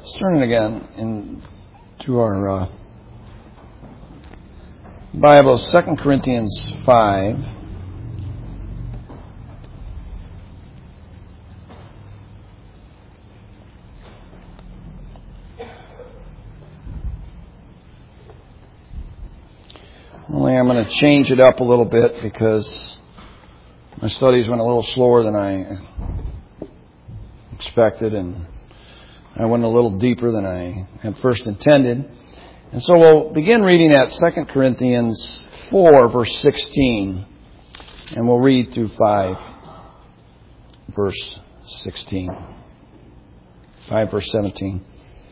Let's turn it again to our Bible, 2 Corinthians 5. Only I'm going to change it up a little bit because my studies went a little slower than I expected, and I went a little deeper than I had first intended. And so we'll begin reading at 2 Corinthians 4, verse 16. And we'll read through 5, verse 16. 5, verse 17.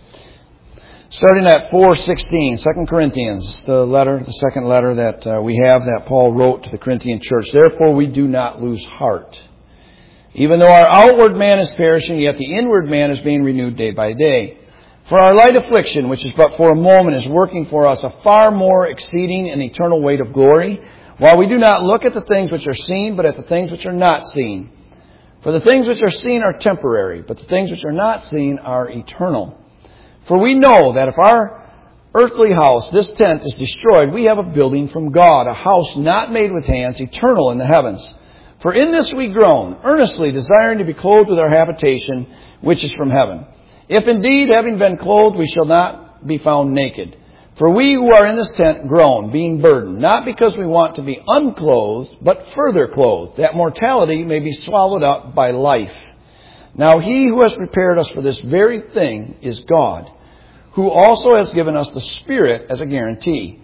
Starting at 4:16, 2 Corinthians, the second letter that we have that Paul wrote to the Corinthian church. Therefore we do not lose heart. Even though our outward man is perishing, yet the inward man is being renewed day by day. For our light affliction, which is but for a moment, is working for us a far more exceeding and eternal weight of glory, while we do not look at the things which are seen, but at the things which are not seen. For the things which are seen are temporary, but the things which are not seen are eternal. For we know that if our earthly house, this tent, is destroyed, we have a building from God, a house not made with hands, eternal in the heavens. For in this we groan, earnestly desiring to be clothed with our habitation, which is from heaven. If indeed, having been clothed, we shall not be found naked. For we who are in this tent groan, being burdened, not because we want to be unclothed, but further clothed, that mortality may be swallowed up by life. Now he who has prepared us for this very thing is God, who also has given us the Spirit as a guarantee.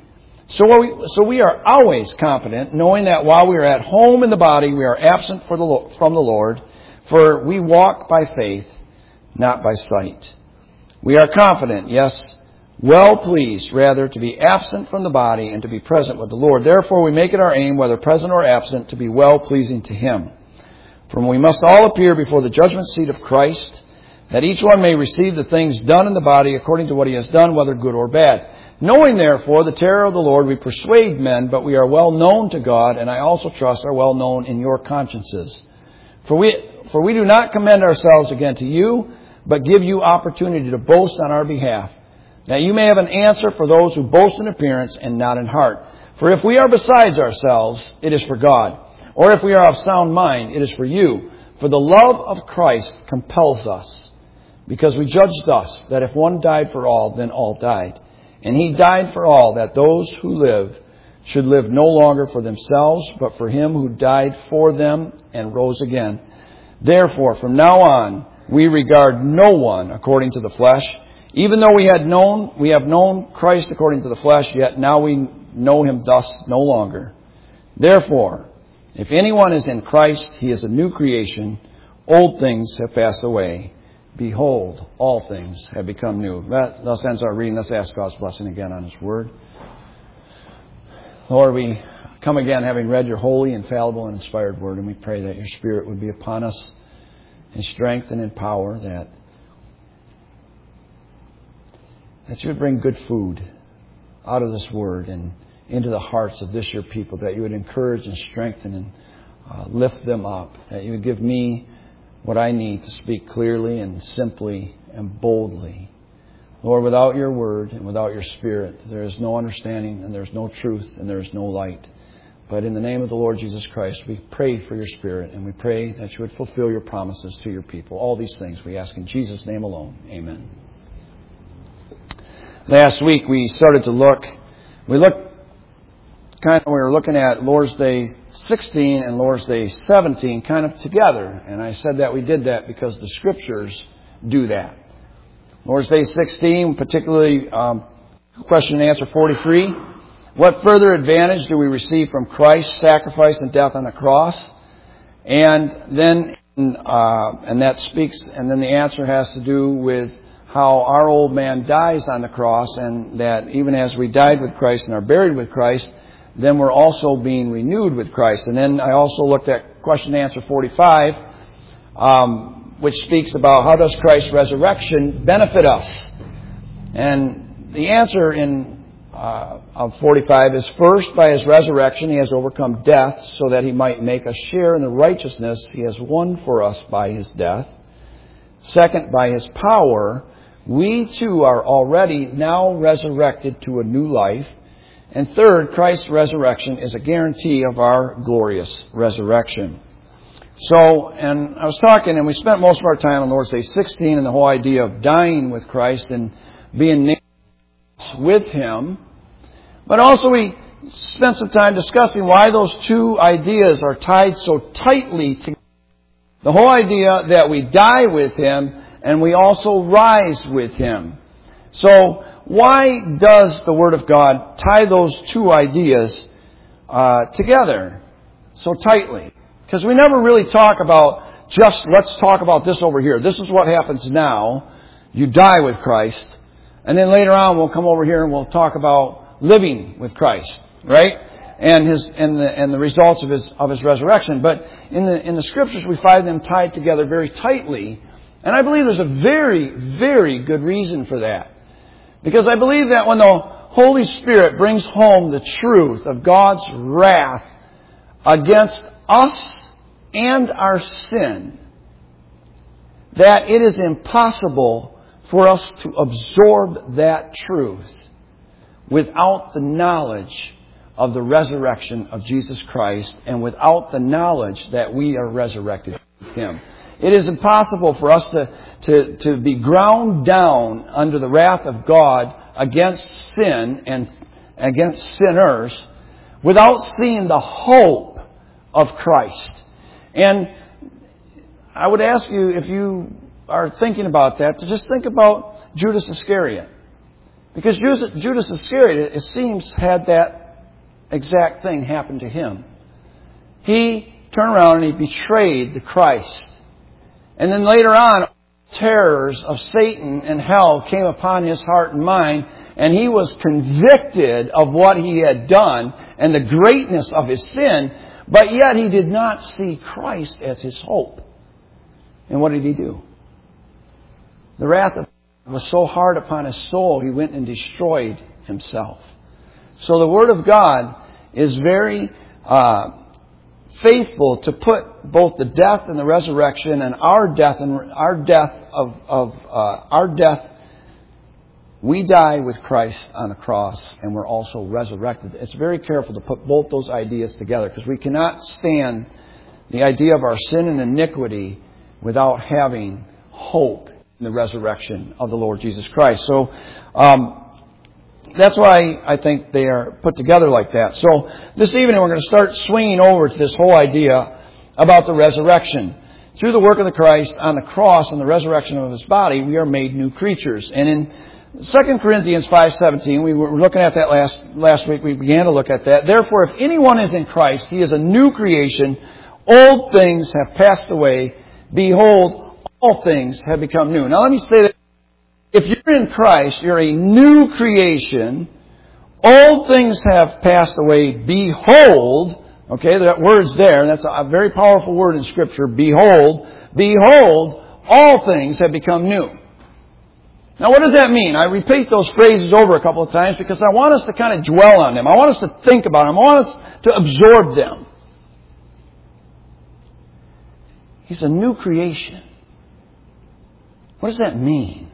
So we are always confident, knowing that while we are at home in the body, we are absent from the Lord, for we walk by faith, not by sight. We are confident, yes, well pleased, rather, to be absent from the body and to be present with the Lord. Therefore we make it our aim, whether present or absent, to be well pleasing to Him. For we must all appear before the judgment seat of Christ, that each one may receive the things done in the body according to what he has done, whether good or bad. Knowing, therefore, the terror of the Lord, we persuade men, but we are well known to God, and I also trust are well known in your consciences. For we do not commend ourselves again to you, but give you opportunity to boast on our behalf, that you may have an answer for those who boast in appearance and not in heart. For if we are besides ourselves, it is for God. Or if we are of sound mind, it is for you. For the love of Christ compels us, because we judge thus, that if one died for all, then all died. And He died for all, that those who live should live no longer for themselves, but for Him who died for them and rose again. Therefore, from now on, we regard no one according to the flesh. Even though we have known Christ according to the flesh, yet now we know Him thus no longer. Therefore, if anyone is in Christ, he is a new creation. Old things have passed away. Behold, all things have become new. That thus ends our reading. Let's ask God's blessing again on His Word. Lord, we come again having read Your holy, infallible, and inspired Word, and we pray that Your Spirit would be upon us in strength and in power, that You would bring good food out of this Word and into the hearts of this Your people, that You would encourage and strengthen and lift them up, that You would give me what I need to speak clearly and simply and boldly. Lord, without Your Word and without Your Spirit, there is no understanding and there is no truth and there is no light. But in the name of the Lord Jesus Christ, we pray for Your Spirit, and we pray that You would fulfill Your promises to Your people. All these things we ask in Jesus' name alone. Amen. Last week we started to look. We were looking at Lord's Day 16 and Lord's Day 17 kind of together. And I said that we did that because the Scriptures do that. Lord's Day 16, particularly question and answer 43. What further advantage do we receive from Christ's sacrifice and death on the cross? And then the answer has to do with how our old man dies on the cross, and that even as we died with Christ and are buried with Christ, then we're also being renewed with Christ. And then I also looked at question and answer 45, which speaks about how does Christ's resurrection benefit us? And the answer of 45 is, first, by His resurrection, He has overcome death so that He might make us share in the righteousness He has won for us by His death. Second, by His power, we too are already now resurrected to a new life. And third, Christ's resurrection is a guarantee of our glorious resurrection. So, and I was talking, and we spent most of our time on Lord's Day 16 and the whole idea of dying with Christ and being nailed with Him. But also we spent some time discussing why those two ideas are tied so tightly together. The whole idea that we die with Him and we also rise with Him. So, why does the Word of God tie those two ideas together so tightly? Because we never really talk about just, let's talk about this over here. This is what happens now. You die with Christ. And then later on we'll come over here and we'll talk about living with Christ, right? And the results of His resurrection. But in the Scriptures we find them tied together very tightly. And I believe there's a very, very good reason for that. Because I believe that when the Holy Spirit brings home the truth of God's wrath against us and our sin, that it is impossible for us to absorb that truth without the knowledge of the resurrection of Jesus Christ and without the knowledge that we are resurrected with Him. It is impossible for us to be ground down under the wrath of God against sin and against sinners without seeing the hope of Christ. And I would ask you, if you are thinking about that, to just think about Judas Iscariot. Because Judas Iscariot, it seems, had that exact thing happen to him. He turned around and he betrayed the Christ. And then later on, terrors of Satan and hell came upon his heart and mind, and he was convicted of what he had done and the greatness of his sin, but yet he did not see Christ as his hope. And what did he do? The wrath of God was so hard upon his soul, he went and destroyed himself. So the Word of God is very faithful to put both the death and the resurrection and our death we die with Christ on the cross and we're also resurrected. It's very careful to put both those ideas together because we cannot stand the idea of our sin and iniquity without having hope in the resurrection of the Lord Jesus Christ. So that's why I think they are put together like that. So this evening we're going to start swinging over to this whole idea about the resurrection. Through the work of the Christ on the cross and the resurrection of His body, we are made new creatures. And in 2 Corinthians 5:17, we were looking at that last week. We began to look at that. Therefore, if anyone is in Christ, he is a new creation. Old things have passed away. Behold, all things have become new. Now let me say that. If you're in Christ, you're a new creation. Old things have passed away. Behold, okay, that word's there, and that's a very powerful word in Scripture. Behold, all things have become new. Now what does that mean? I repeat those phrases over a couple of times because I want us to kind of dwell on them. I want us to think about them. I want us to absorb them. He's a new creation. What does that mean?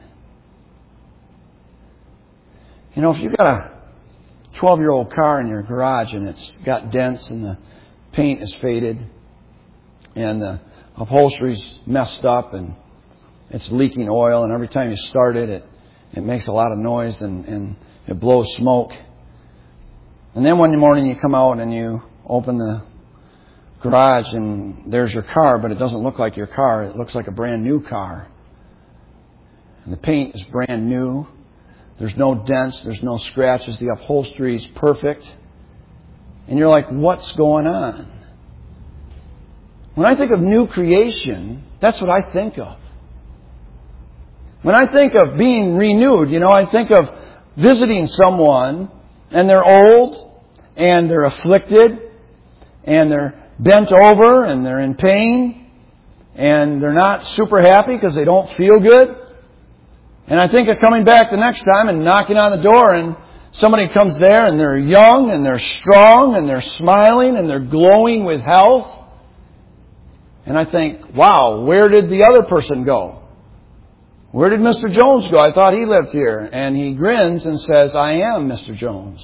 You know, if you've got a 12-year-old car in your garage and it's got dents and the paint is faded and the upholstery's messed up and it's leaking oil, and every time you start it, it makes a lot of noise and it blows smoke. And then one morning you come out and you open the garage and there's your car, but it doesn't look like your car. It looks like a brand new car. And the paint is brand new. There's no dents. There's no scratches. The upholstery is perfect. And you're like, what's going on? When I think of new creation, that's what I think of. When I think of being renewed, I think of visiting someone and they're old and they're afflicted and they're bent over and they're in pain and they're not super happy because they don't feel good. And I think of coming back the next time and knocking on the door and somebody comes there and they're young and they're strong and they're smiling and they're glowing with health. And I think, wow, where did the other person go? Where did Mr. Jones go? I thought he lived here. And he grins and says, I am Mr. Jones.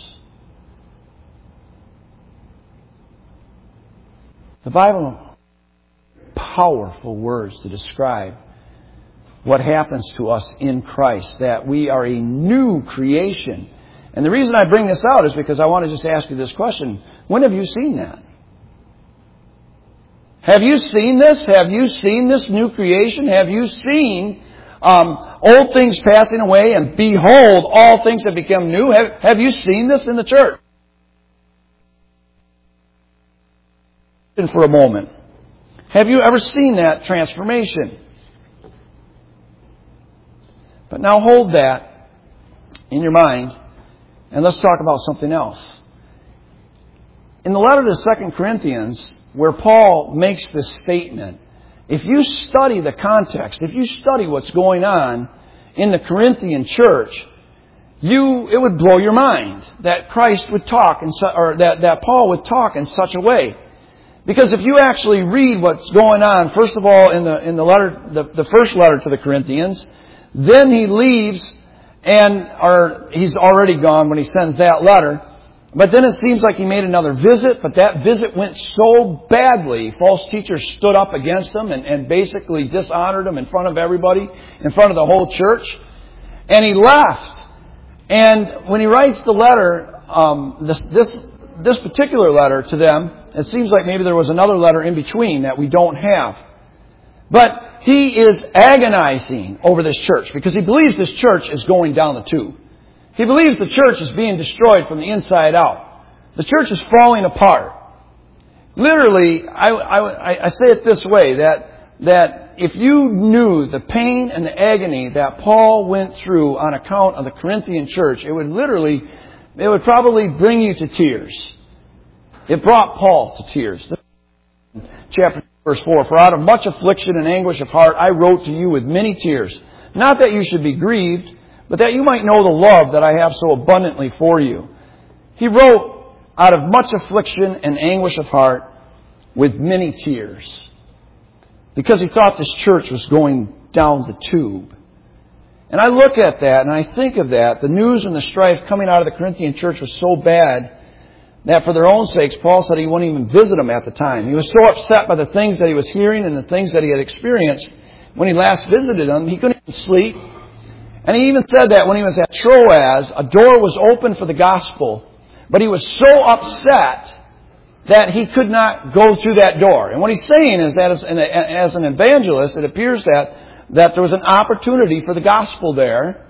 The Bible, powerful words to describe what happens to us in Christ, that we are a new creation. And the reason I bring this out is because I want to just ask you this question. When have you seen that? Have you seen this? Have you seen this new creation? Have you seen old things passing away, and behold, all things have become new? Have you seen this in the church? And for a moment, have you ever seen that transformation? But now hold that in your mind, and let's talk about something else. In the letter to 2 Corinthians, where Paul makes this statement, if you study the context, if you study what's going on in the Corinthian church, it would blow your mind that Christ would talk, that Paul would talk in such a way. Because if you actually read what's going on, first of all, in the letter, the first letter to the Corinthians, then he leaves, or he's already gone when he sends that letter. But then it seems like he made another visit, but that visit went so badly, false teachers stood up against him and basically dishonored him in front of everybody, in front of the whole church. And he left. And when he writes the letter, this particular letter to them, it seems like maybe there was another letter in between that we don't have. But he is agonizing over this church because he believes this church is going down the tube. He believes the church is being destroyed from the inside out. The church is falling apart. Literally, I say it this way, that if you knew the pain and the agony that Paul went through on account of the Corinthian church, it would probably bring you to tears. It brought Paul to tears. Chapter 2, verse 4, for out of much affliction and anguish of heart I wrote to you with many tears, not that you should be grieved, but that you might know the love that I have so abundantly for you. He wrote out of much affliction and anguish of heart with many tears, because he thought this church was going down the tube. And I look at that and I think of that. The news and the strife coming out of the Corinthian church was so bad that for their own sakes, Paul said he wouldn't even visit them at the time. He was so upset by the things that he was hearing and the things that he had experienced when he last visited them, he couldn't even sleep. And he even said that when he was at Troas, a door was open for the gospel, but he was so upset that he could not go through that door. And what he's saying is that as an evangelist, it appears that there was an opportunity for the gospel there,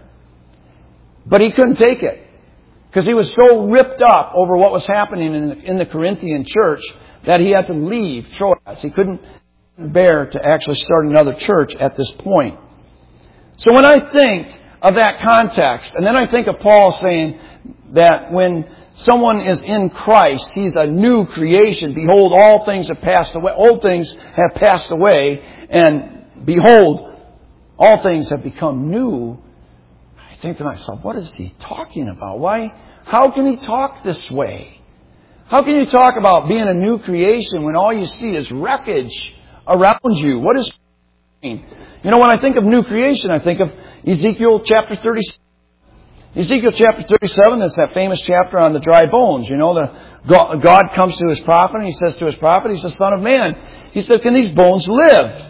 but he couldn't take it. Because he was so ripped up over what was happening in the Corinthian church that he had to leave Troas. He couldn't bear to actually start another church at this point. So when I think of that context, and then I think of Paul saying that when someone is in Christ, he's a new creation. Behold, all things have passed away. Old things have passed away, and behold, all things have become new. I think to myself, what is he talking about? Why? How can he talk this way? How can you talk about being a new creation when all you see is wreckage around you? What is it mean? You know, when I think of new creation, I think of Ezekiel chapter 37. Ezekiel chapter 37 is that famous chapter on the dry bones. You know, God comes to his prophet and he says to his prophet, he says, Son of man, he said, can these bones live?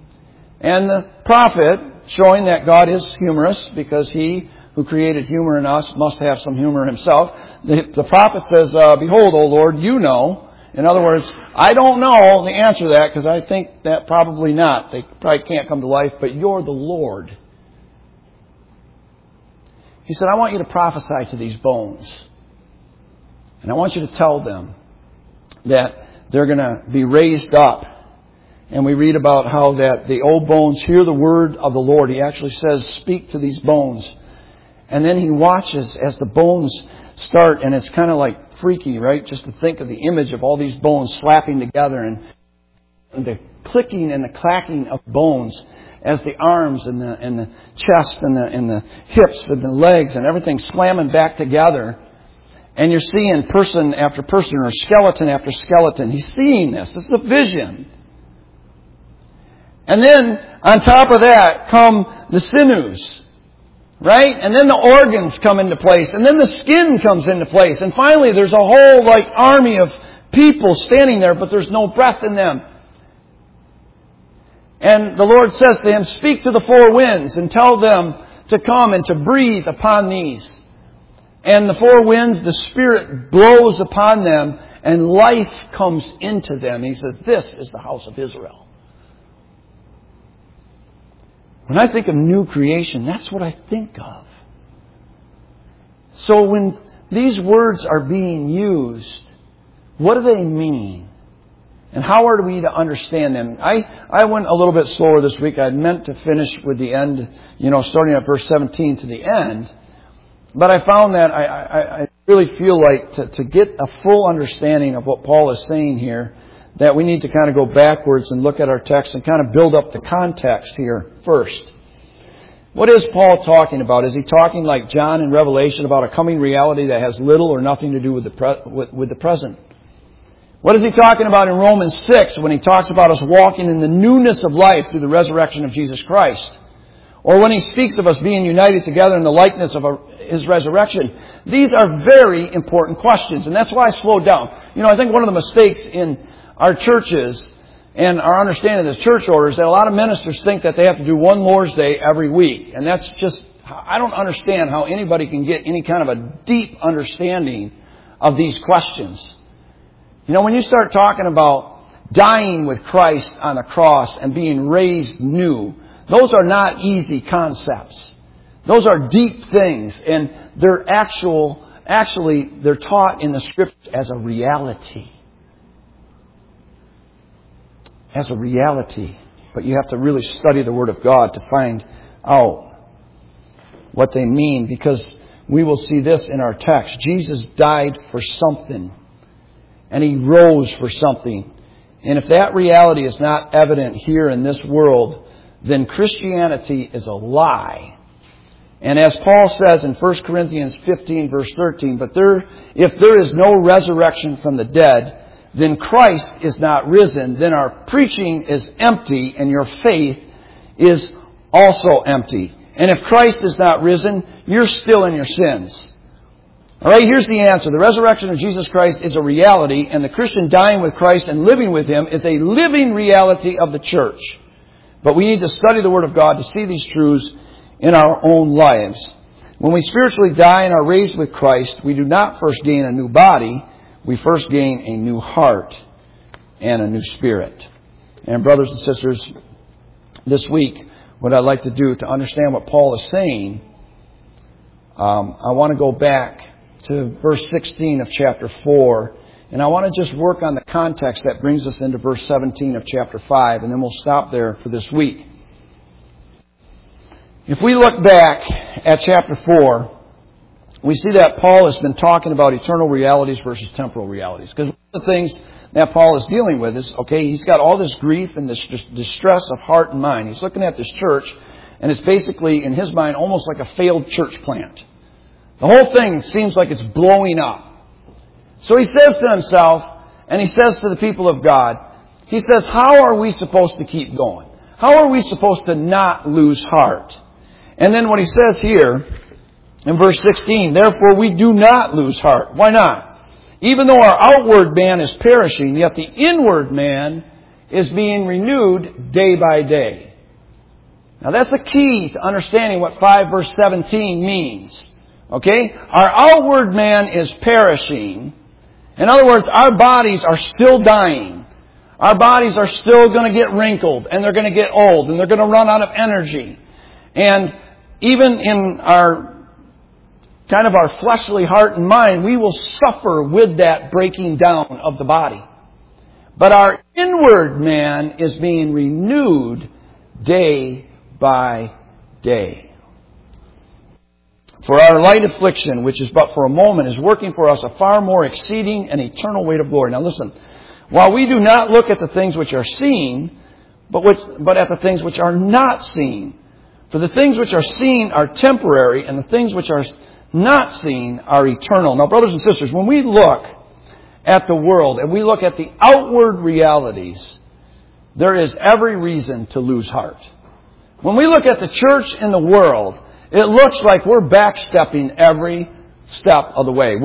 And the prophet, showing that God is humorous because he who created humor in us must have some humor himself. The prophet says, behold, O Lord, you know. In other words, I don't know the answer to that because I think that probably not. They probably can't come to life, but you're the Lord. He said, I want you to prophesy to these bones. And I want you to tell them that they're going to be raised up. And we read about how that the old bones hear the word of the Lord. He actually says, speak to these bones. And then he watches as the bones start, and it's kind of like freaky, right? Just to think of the image of all these bones slapping together and the clicking and the clacking of bones as the arms and the chest and the hips and the legs and everything slamming back together. And you're seeing person after person or skeleton after skeleton. He's seeing this. This is a vision. And then, on top of that, come the sinews. Right? And then the organs come into place. And then the skin comes into place. And finally, there's a whole, army of people standing there, but there's no breath in them. And the Lord says to him, speak to the four winds and tell them to come and to breathe upon these. And the four winds, the Spirit blows upon them and life comes into them. He says, this is the house of Israel. When I think of new creation, that's what I think of. So when these words are being used, what do they mean? And how are we to understand them? I went a little bit slower this week. I meant to finish with the end, starting at verse 17 to the end. But I found that I really feel like to get a full understanding of what Paul is saying here, that we need to kind of go backwards and look at our text and kind of build up the context here first. What is Paul talking about? Is he talking like John in Revelation about a coming reality that has little or nothing to do with the present? What is he talking about in Romans 6 when he talks about us walking in the newness of life through the resurrection of Jesus Christ? Or when he speaks of us being united together in the likeness of His resurrection? These are very important questions, and that's why I slowed down. I think one of the mistakes in our churches and our understanding of the church order is that a lot of ministers think that they have to do one Lord's Day every week. And that's just, I don't understand how anybody can get any kind of a deep understanding of these questions. When you start talking about dying with Christ on the cross and being raised new, those are not easy concepts. Those are deep things, and they're actually they're taught in the Scriptures as a reality. As a reality. But you have to really study the Word of God to find out what they mean, because we will see this in our text. Jesus died for something. And He rose for something. And if that reality is not evident here in this world, then Christianity is a lie. And as Paul says in 1 Corinthians 15, verse 13, if there is no resurrection from the dead, then Christ is not risen, then our preaching is empty and your faith is also empty. And if Christ is not risen, you're still in your sins. All right, here's the answer. The resurrection of Jesus Christ is a reality, and the Christian dying with Christ and living with Him is a living reality of the church. But we need to study the Word of God to see these truths in our own lives. When we spiritually die and are raised with Christ, we do not first gain a new body. We first gain a new heart and a new spirit. And brothers and sisters, this week, what I'd like to do to understand what Paul is saying, I want to go back to verse 16 of chapter 4. And I want to just work on the context that brings us into verse 17 of chapter 5. And then we'll stop there for this week. If we look back at chapter 4, we see that Paul has been talking about eternal realities versus temporal realities. Because one of the things that Paul is dealing with is, he's got all this grief and this distress of heart and mind. He's looking at this church, and it's basically, in his mind, almost like a failed church plant. The whole thing seems like it's blowing up. So he says to himself, and he says to the people of God, he says, how are we supposed to keep going? How are we supposed to not lose heart? And then what he says here, in verse 16, therefore we do not lose heart. Why not? Even though our outward man is perishing, yet the inward man is being renewed day by day. Now that's a key to understanding what 5 verse 17 means. Our outward man is perishing. In other words, our bodies are still dying. Our bodies are still going to get wrinkled, and they're going to get old, and they're going to run out of energy. And even in our fleshly heart and mind, we will suffer with that breaking down of the body. But our inward man is being renewed day by day. For our light affliction, which is but for a moment, is working for us a far more exceeding and eternal weight of glory. Now listen, while we do not look at the things which are seen, but at the things which are not seen. For the things which are seen are temporary, and the things which are not seen are eternal. Now, brothers and sisters, when we look at the world and we look at the outward realities, there is every reason to lose heart. When we look at the church in the world, it looks like we're backstepping every step of the way.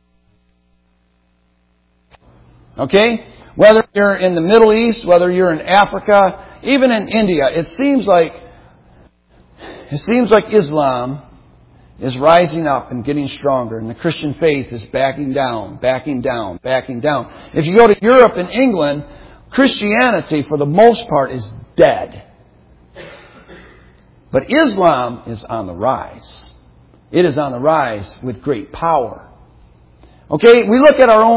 Okay? Whether you're in the Middle East, whether you're in Africa, even in India, it seems like Islam is rising up and getting stronger, and the Christian faith is backing down. If you go to Europe and England, Christianity, for the most part, is dead. But Islam is on the rise. It is on the rise with great power. Okay, we look at our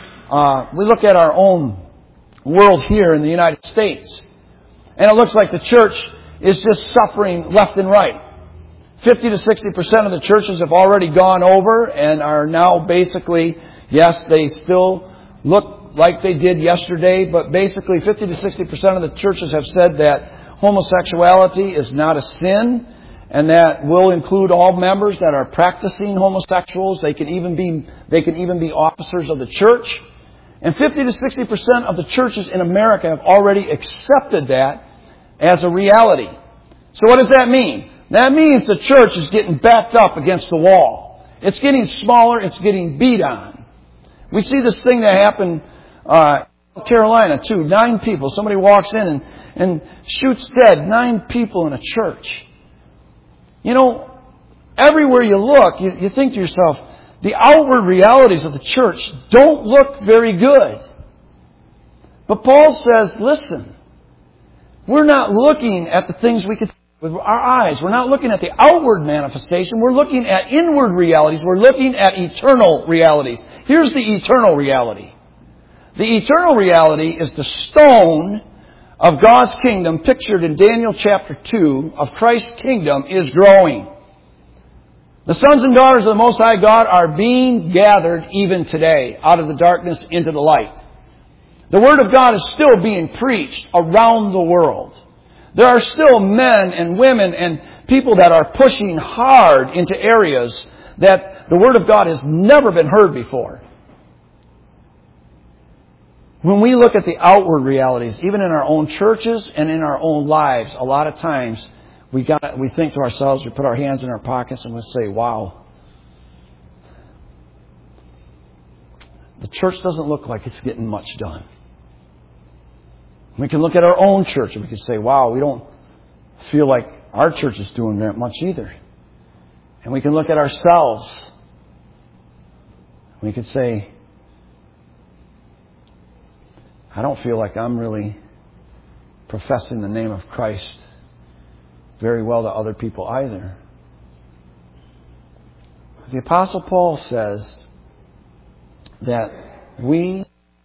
own world here in the United States, and it looks like the church is just suffering left and right. 50 to 60% of the churches have already gone over and are now basically, yes, they still look like they did yesterday, but basically 50 to 60% of the churches have said that homosexuality is not a sin, and that will include all members that are practicing homosexuals. They can even be officers of the church. And 50 to 60% of the churches in America have already accepted that as a reality. So what does that mean? That means the church is getting backed up against the wall. It's getting smaller. It's getting beat on. We see this thing that happened in Carolina too. 9 people. Somebody walks in and shoots dead 9 people in a church. You know, everywhere you look, you think to yourself, the outward realities of the church don't look very good. But Paul says, listen, we're not looking at the things we can see with our eyes. We're not looking at the outward manifestation. We're looking at inward realities. We're looking at eternal realities. Here's the eternal reality. The eternal reality is the stone of God's kingdom pictured in Daniel chapter 2 of Christ's kingdom is growing. The sons and daughters of the Most High God are being gathered even today out of the darkness into the light. The Word of God is still being preached around the world. There are still men and women and people that are pushing hard into areas that the Word of God has never been heard before. When we look at the outward realities, even in our own churches and in our own lives, a lot of times we think to ourselves, we put our hands in our pockets and we say, wow, the church doesn't look like it's getting much done. We can look at our own church and we can say, wow, we don't feel like our church is doing that much either. And we can look at ourselves. We can say, I don't feel like I'm really professing the name of Christ very well to other people either. The Apostle Paul says that we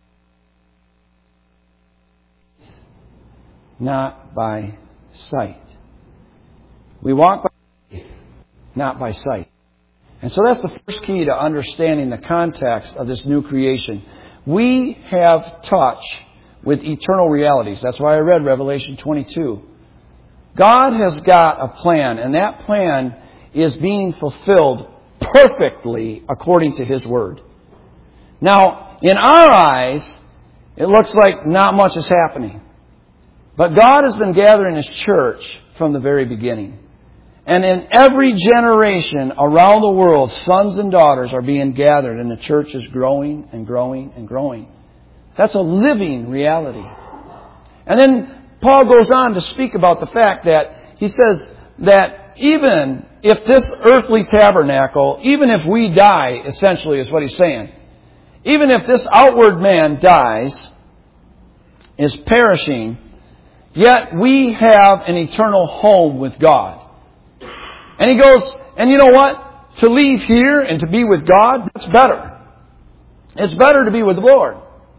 not by sight. We walk by faith, not by sight. And so that's the first key to understanding the context of this new creation. We have touch with eternal realities. That's why I read Revelation 22. God has got a plan, and that plan is being fulfilled perfectly according to His Word. Now, in our eyes, it looks like not much is happening. But God has been gathering His church from the very beginning. And in every generation around the world, sons and daughters are being gathered, and the church is growing and growing and growing. That's a living reality. And then Paul goes on to speak about the fact that he says that even if this earthly tabernacle, even if we die, essentially is what he's saying, even if this outward man dies, is perishing, yet we have an eternal home with God. And he goes, and you know what? To leave here and to be with God, that's better. It's better to be with the Lord.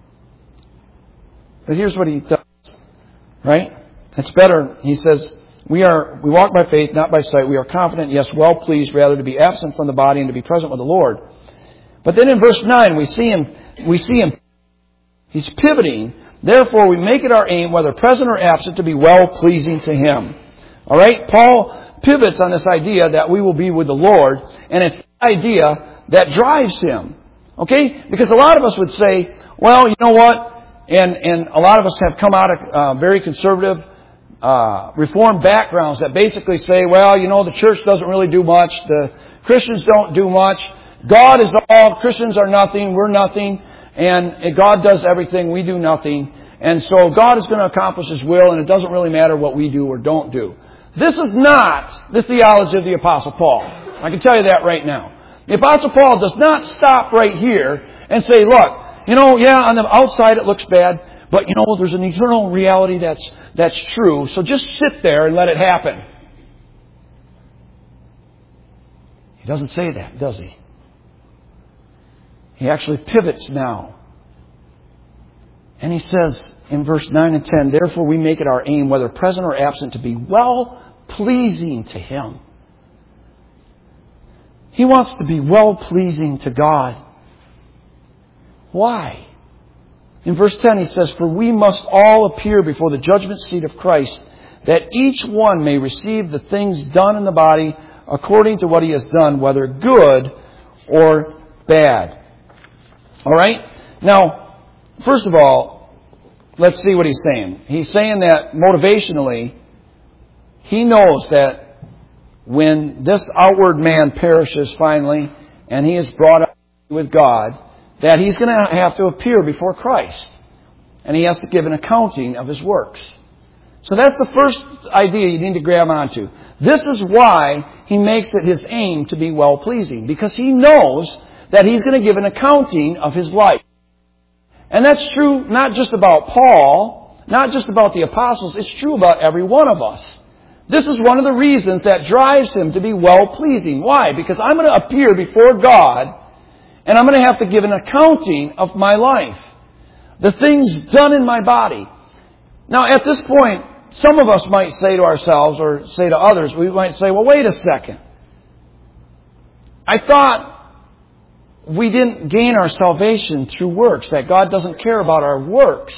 But here's what he does. Right? It's better. He says, we walk by faith, not by sight. We are confident, yes, well pleased, rather to be absent from the body and to be present with the Lord. But then in verse 9, we see him, he's pivoting. Therefore, we make it our aim, whether present or absent, to be well pleasing to Him. All right? Paul pivots on this idea that we will be with the Lord, and it's the idea that drives him. Okay? Because a lot of us would say, well, you know what? And a lot of us have come out of very conservative, Reformed backgrounds that basically say, well, the church doesn't really do much. The Christians don't do much. God is all. Christians are nothing. We're nothing. And God does everything. We do nothing. And so God is going to accomplish His will, and it doesn't really matter what we do or don't do. This is not the theology of the Apostle Paul. I can tell you that right now. The Apostle Paul does not stop right here and say, look, on the outside it looks bad, but there's an eternal reality that's true, so just sit there and let it happen. He doesn't say that, does he? He actually pivots now. And he says in verse 9 and 10, therefore we make it our aim, whether present or absent, to be well-pleasing to Him. He wants to be well-pleasing to God. Why? In verse 10 he says, for we must all appear before the judgment seat of Christ, that each one may receive the things done in the body according to what he has done, whether good or bad. All right? Now, first of all, let's see what he's saying. He's saying that motivationally, he knows that when this outward man perishes finally, and he is brought up with God, that he's going to have to appear before Christ. And he has to give an accounting of his works. So that's the first idea you need to grab onto. This is why he makes it his aim to be well-pleasing. Because he knows that he's going to give an accounting of his life. And that's true not just about Paul, not just about the apostles, it's true about every one of us. This is one of the reasons that drives him to be well-pleasing. Why? Because I'm going to appear before God, and I'm going to have to give an accounting of my life. The things done in my body. Now, at this point, some of us might say to ourselves, or say to others, we might say, well, wait a second. I thought we didn't gain our salvation through works, that God doesn't care about our works.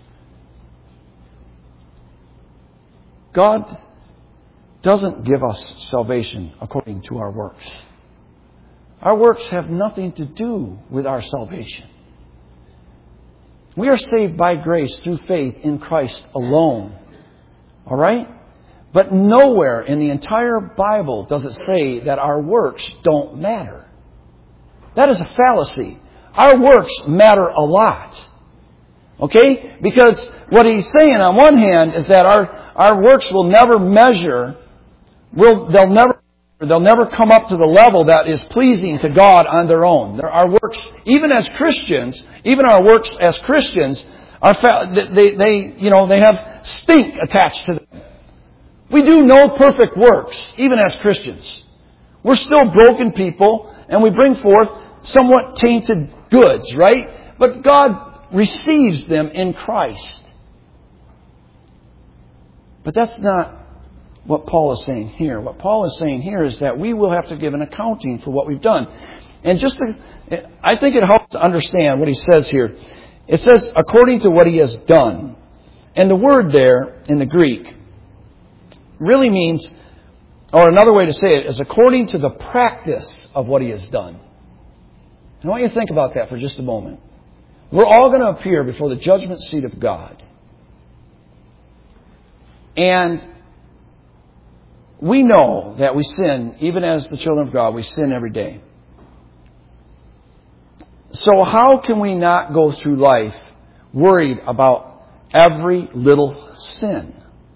God doesn't give us salvation according to our works. Our works have nothing to do with our salvation. We are saved by grace through faith in Christ alone. All right? But nowhere in the entire Bible does it say that our works don't matter. That is a fallacy. Our works matter a lot. Okay? Because what he's saying on one hand is that our works will never measure, they'll never come up to the level that is pleasing to God on their own. Our works, even as Christians, even our works as Christians, they have stink attached to them. We do no perfect works, even as Christians. We're still broken people, and we bring forth somewhat tainted goods, right? But God receives them in Christ. But that's not what Paul is saying here. What Paul is saying here is that we will have to give an accounting for what we've done. And I think it helps to understand what he says here. It says, according to what he has done. And the word there in the Greek really means, or another way to say it is according to the practice of what he has done. I want you to think about that for just a moment. We're all going to appear before the judgment seat of God. And we know that we sin, even as the children of God, we sin every day. So how can we not go through life worried about every little sin?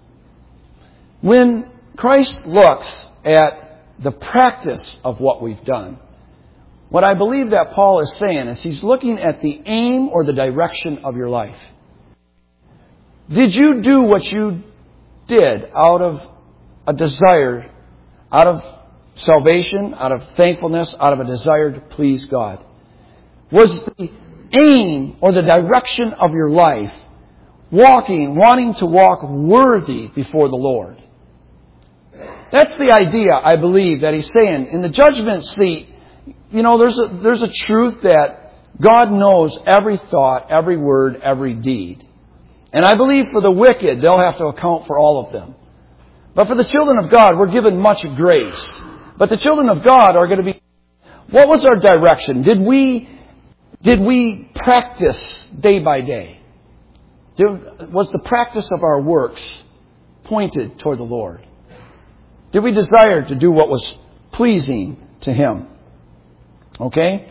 When Christ looks at the practice of what we've done, what I believe that Paul is saying is he's looking at the aim or the direction of your life. Did you do what you did out of a desire, out of salvation, out of thankfulness, out of a desire to please God? Was the aim or the direction of your life wanting to walk worthy before the Lord? That's the idea, I believe, that he's saying. In the judgment seat, there's a truth that God knows every thought, every word, every deed. And I believe for the wicked, they'll have to account for all of them. But for the children of God, we're given much grace. But the children of God are going to be, what was our direction? Did we practice day by day? Was the practice of our works pointed toward the Lord? Did we desire to do what was pleasing to Him? Okay?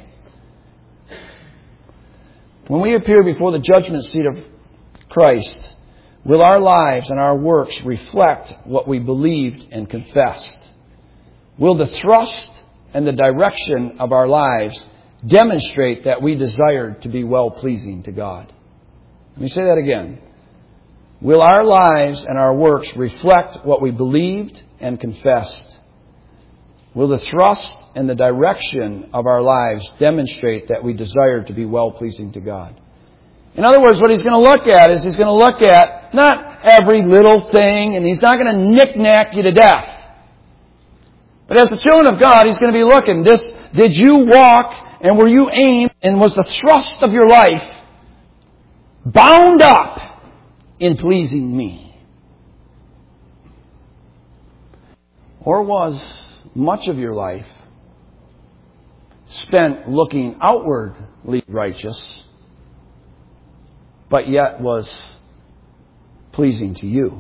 When we appear before the judgment seat of Christ, will our lives and our works reflect what we believed and confessed? Will the thrust and the direction of our lives demonstrate that we desired to be well-pleasing to God? Let me say that again. Will our lives and our works reflect what we believed and confessed? Will the thrust and the direction of our lives demonstrate that we desire to be well-pleasing to God? In other words, what He's going to look at is He's going to look at not every little thing, and He's not going to knick-knack you to death. But as the children of God, He's going to be looking. Did you walk, and were you aimed, and was the thrust of your life bound up in pleasing Me? Or was much of your life spent looking outwardly righteous, but yet was pleasing to you?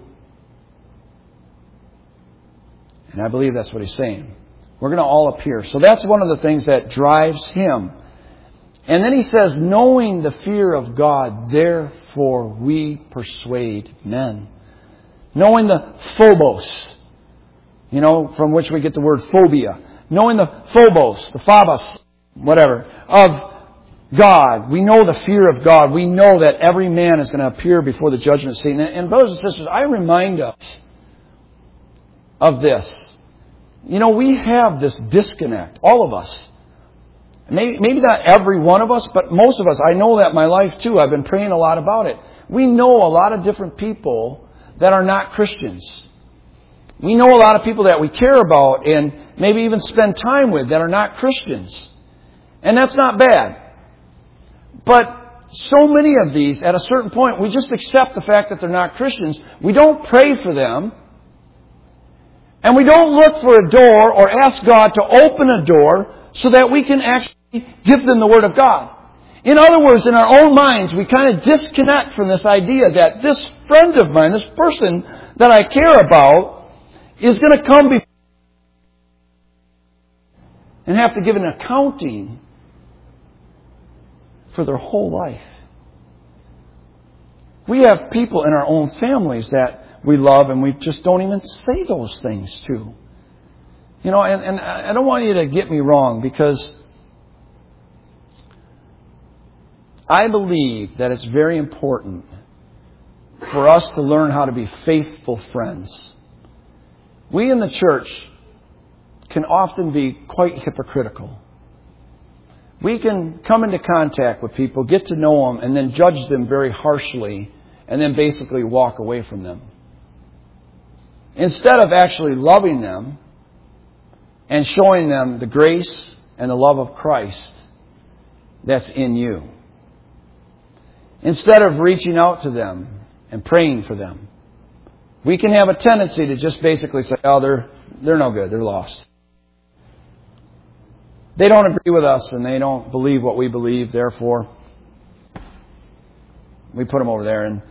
And I believe that's what He's saying. We're going to all appear. So that's one of the things that drives Him. And then He says, knowing the fear of God, therefore we persuade men. Knowing the phobos, from which we get the word phobia. Knowing the phobos, the phobos, whatever, of God. We know the fear of God. We know that every man is going to appear before the judgment seat. And brothers and sisters, I remind us of this. We have this disconnect, all of us. Maybe not every one of us, but most of us. I know that in my life too. I've been praying a lot about it. We know a lot of different people that are not Christians. We know a lot of people that we care about and maybe even spend time with that are not Christians. And that's not bad. But so many of these, at a certain point, we just accept the fact that they're not Christians. We don't pray for them. And we don't look for a door or ask God to open a door so that we can actually give them the Word of God. In other words, in our own minds, we kind of disconnect from this idea that this friend of mine, this person that I care about, is going to come before and have to give an accounting for their whole life. We have people in our own families that we love and we just don't even say those things to. And I don't want you to get me wrong, because I believe that it's very important for us to learn how to be faithful friends. We in the church can often be quite hypocritical. We can come into contact with people, get to know them, and then judge them very harshly, and then basically walk away from them. Instead of actually loving them and showing them the grace and the love of Christ that's in you. Instead of reaching out to them and praying for them. We can have a tendency to just basically say, oh, they're no good, they're lost. They don't agree with us and they don't believe what we believe, therefore we put them over there. And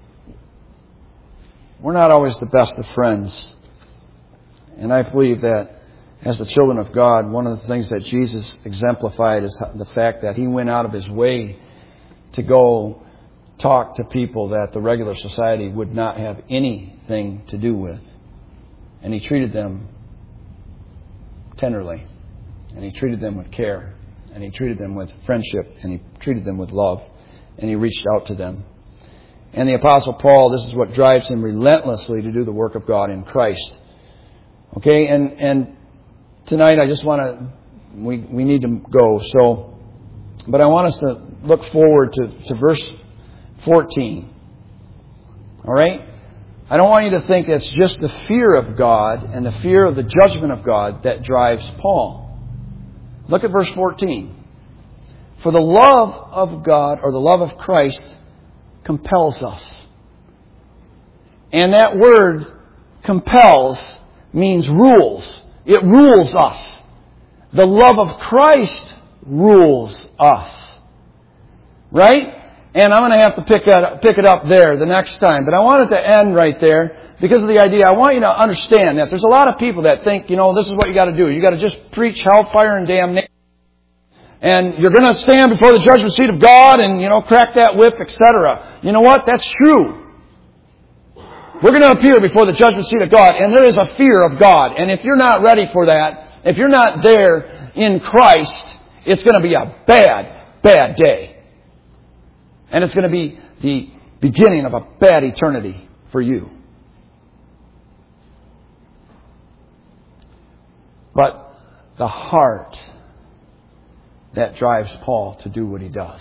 we're not always the best of friends. And I believe that as the children of God, one of the things that Jesus exemplified is the fact that He went out of His way to go talk to people that the regular society would not have anything to do with. And He treated them tenderly. And He treated them with care. And He treated them with friendship. And He treated them with love. And He reached out to them. And the Apostle Paul, this is what drives him relentlessly to do the work of God in Christ. Okay, and tonight I just want to, we need to go. So, but I want us to look forward to verse 14. All right? I don't want you to think it's just the fear of God and the fear of the judgment of God that drives Paul. Look at verse 14. For the love of God, or the love of Christ, compels us. And that word compels means rules. It rules us. The love of Christ rules us. Right? And I'm going to have to pick it up there the next time. But I wanted to end right there because of the idea. I want you to understand that there's a lot of people that think, this is what you got to do. You got to just preach hellfire and damnation. And you're going to stand before the judgment seat of God and, crack that whip, etc. You know what? That's true. We're going to appear before the judgment seat of God. And there is a fear of God. And if you're not ready for that, if you're not there in Christ, it's going to be a bad, bad day. And it's going to be the beginning of a bad eternity for you. But the heart that drives Paul to do what he does.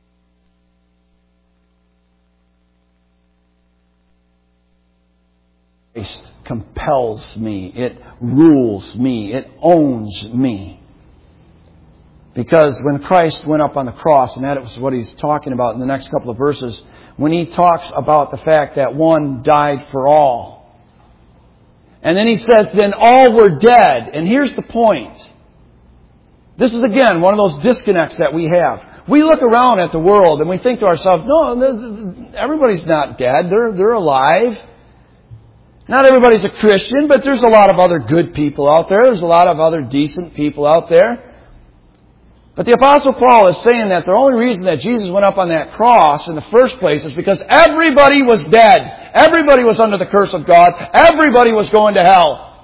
Christ compels me. It rules me. It owns me. Because when Christ went up on the cross, and that was what he's talking about in the next couple of verses, when he talks about the fact that one died for all. And then he says, then all were dead. And here's the point. This is again one of those disconnects that we have. We look around at the world and we think to ourselves, no, everybody's not dead. They're alive. Not everybody's a Christian, but there's a lot of other good people out there. There's a lot of other decent people out there. But the Apostle Paul is saying that the only reason that Jesus went up on that cross in the first place is because everybody was dead. Everybody was under the curse of God. Everybody was going to hell.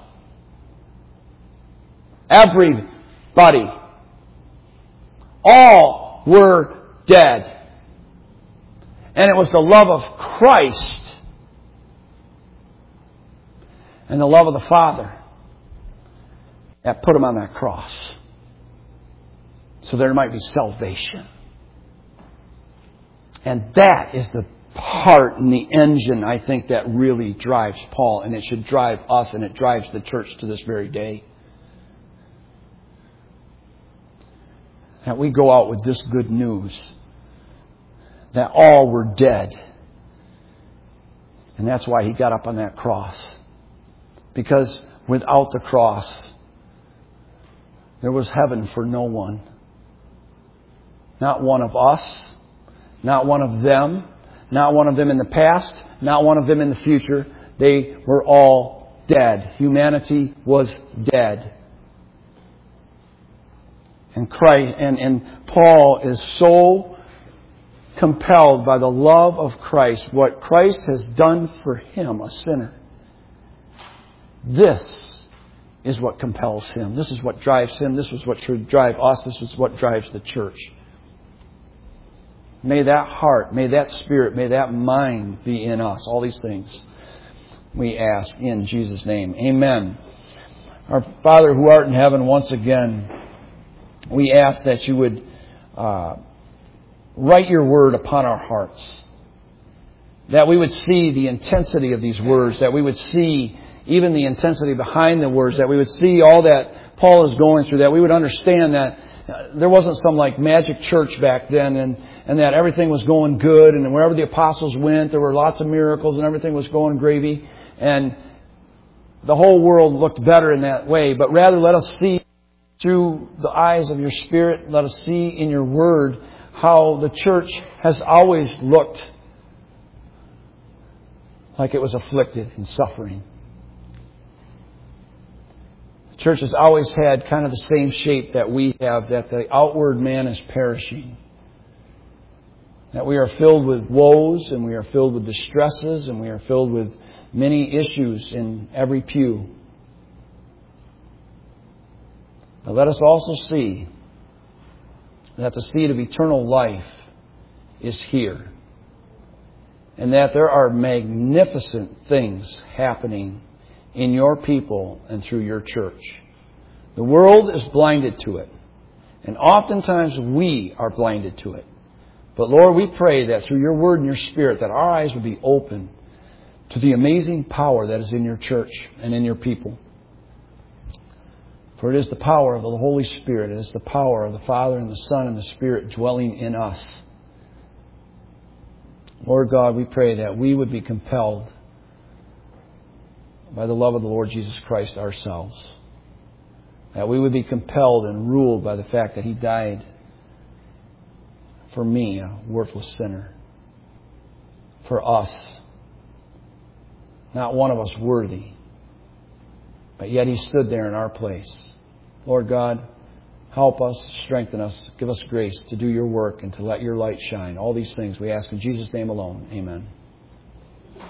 Everybody. All were dead. And it was the love of Christ and the love of the Father that put him on that cross. So there might be salvation. And that is the part and the engine, I think, that really drives Paul. And it should drive us, and it drives the church to this very day. That we go out with this good news. That all were dead. And that's why he got up on that cross. Because without the cross, there was heaven for no one. Not one of us, not one of them, not one of them in the past, not one of them in the future. They were all dead. Humanity was dead. And Christ, and Paul is so compelled by the love of Christ, what Christ has done for him, a sinner. This is what compels him. This is what drives him. This is what should drive us. This is what drives the church. May that heart, may that spirit, may that mind be in us. All these things we ask in Jesus' name. Amen. Our Father who art in heaven, once again, we ask that you would write your word upon our hearts. That we would see the intensity of these words. That we would see even the intensity behind the words. That we would see all that Paul is going through. That we would understand that there wasn't some like magic church back then and that everything was going good, and wherever the apostles went there were lots of miracles and everything was going gravy, and the whole world looked better in that way. But rather let us see through the eyes of your Spirit, let us see in your word how the church has always looked like it was afflicted and suffering. Church has always had kind of the same shape that we have, that the outward man is perishing. That we are filled with woes, and we are filled with distresses, and we are filled with many issues in every pew. But let us also see that the seed of eternal life is here. And that there are magnificent things happening in your people and through your church. The world is blinded to it. And oftentimes we are blinded to it. But Lord, we pray that through your word and your Spirit that our eyes would be open to the amazing power that is in your church and in your people. For it is the power of the Holy Spirit. It is the power of the Father and the Son and the Spirit dwelling in us. Lord God, we pray that we would be compelled by the love of the Lord Jesus Christ ourselves. That we would be compelled and ruled by the fact that He died for me, a worthless sinner. for us. Not one of us worthy. But yet He stood there in our place. Lord God, help us, strengthen us, give us grace to do Your work and to let Your light shine. All these things we ask in Jesus' name alone. Amen.